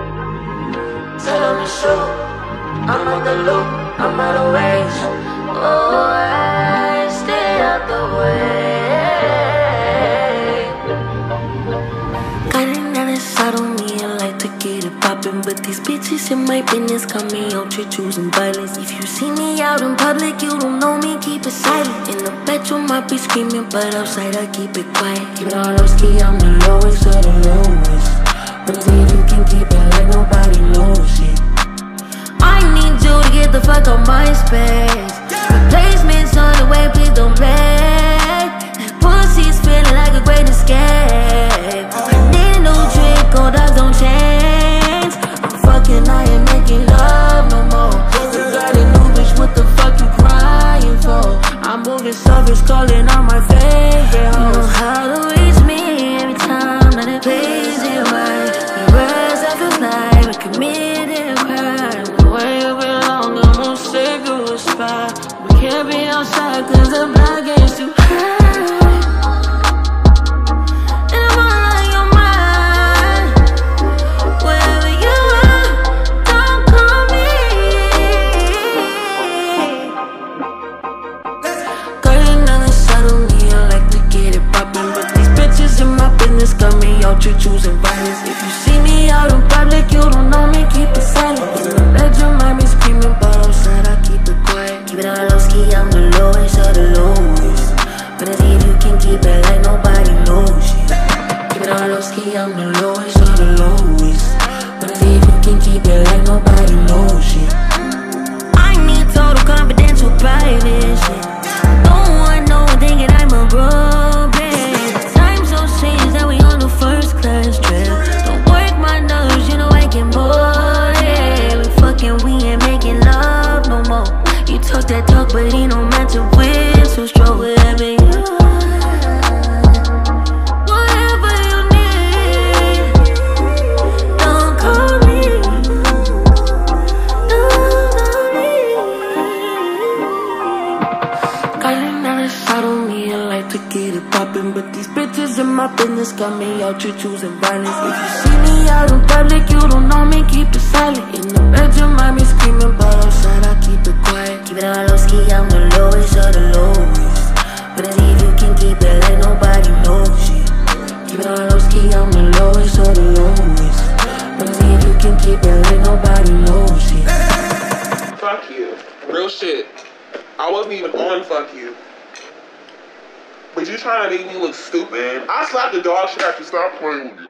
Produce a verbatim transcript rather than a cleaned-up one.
Tell them it's true. I'm out the loop, I'm out of ways. Oh, I stay out the way. Got another side on me, I like to get it poppin', but these bitches in my business got me out here choosing violence. If you see me out in public, you don't know me, keep it silent. In the bedroom, I be screaming, but outside I keep it quiet. Keep it all low ski, I'm the lowest of the lowest. But if you can keep it like nobody knows it. I need you to get the fuck out my space. Replacements on the way, please don't play. That pussy's feeling like a great escape. I need a new trick, gold dogs don't change. I'm fucking, I ain't making love no more. You got a new bitch, what the fuck you crying for? I'm moving surface, calling on my favorite hoes. You know how to reach me every time that it plays it right. The words I feel like we committed a crime. Way belong, I'm gonna take you a spot. We can't be outside cause the block gets too high. And I'm all on your mind. Wherever you are, don't call me. Got another side on me, I like to get it poppin', but these bitches in my business got me out here choosing violence. If you see me out in public, you don't know me, keep it silent. In the bedroom, I be screaming, but outside I keep it quiet. Keep it all low ski, I'm the lowest of the lowest. But if you can keep it like nobody knows it. Keep it all low ski, I'm the lowest of the lowest. But if you can keep it like nobody knows it. I need total confidential privacy. Don't want no one thinking I'm a robot. Time so strange that we on the first class trip. Don't work my nerves, you know I get bored. Yeah, we fucking, we ain't making love no more. You talk that talk, but he don't match it with. So stroke whatever you whatever you need. Don't call me. Don't call me. Got another side on me, I like to get it poppin', but these bitches in my business got me out here choosing violence. If you see me out in public, you don't know me, keep it silent. In the bedroom, I be screaming, but outside I keep it quiet. Keep it all low ski, I'm the lowest of the lowest. But if you can keep it like nobody knows it. Keep it all low ski, I'm the lowest of the lowest. But if you can keep it like nobody knows it. Fuck you. Real shit. I wasn't even on fuck you. But you trying to make me look stupid? I slapped the dog shit after you stop playing with me.